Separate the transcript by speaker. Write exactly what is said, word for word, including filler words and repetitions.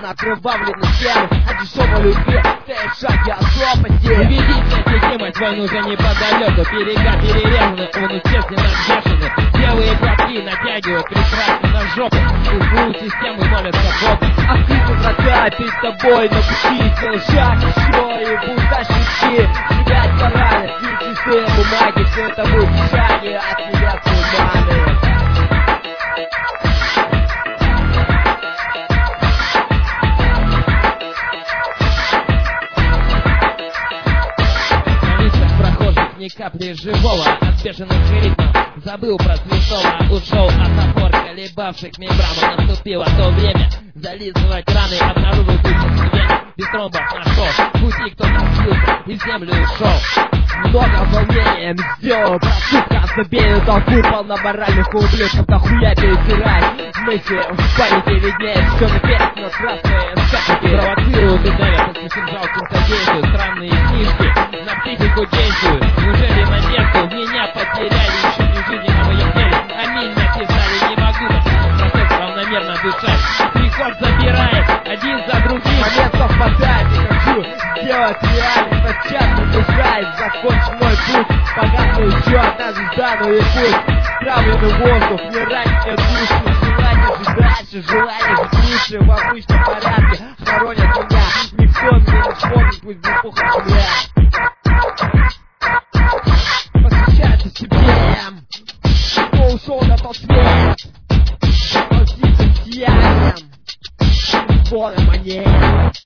Speaker 1: на окровавленной стены, о дешевой любви, ты шаги от пропасти.
Speaker 2: Убедиться, этой темой твой нужен неподалеку. Берега перерезаны, он естественно бешеный. Белые платки натягивают прекрасно на жопу. УФУ системы молятся Богу.
Speaker 1: Открыты врата перед тобой на пути. Сделай шаг еще и будь дальше идти. Сжигать пора, и чистые бумаги. Все это будет в шаге от невестной мамы.
Speaker 2: Ни капли живого от бешеных ритмов. Забыл про святого, ушел от опор колебавших мембрану. Наступило то время зализывать раны, обнаружил тысячу вен. Без тромбов нашел пути, кто-то слился и в землю ушел.
Speaker 1: Много волнением сделал проступка. Забей долг, выпал на моральных ублюдков. Нахуя перетирать мысли в памяти виднеет. Все написано красные скатки.
Speaker 2: Провоцируют и давят, если жалким содействуют. Странные книжки на психику действуют. Неужели надежду в меня потеряли? Еще не жизни на моем теле. Аминь написали, не могу процесс равномерно дышать. Приход забирает один за другим.
Speaker 1: Момент совпадает, не хочу сделать реальность. Но часто дышает, закончи мой путь. Погасла еще одна звезда, но и путь. Травленный воздух, не ранит мне душу. Желание жить дальше, желание жить лучше. В обычном порядке хоронят меня. Никто меня не вспомнит, пусть будет пуха земля. Посвящается тебе, кто ушел на тот свет. Молчите сиянием, вон и мне.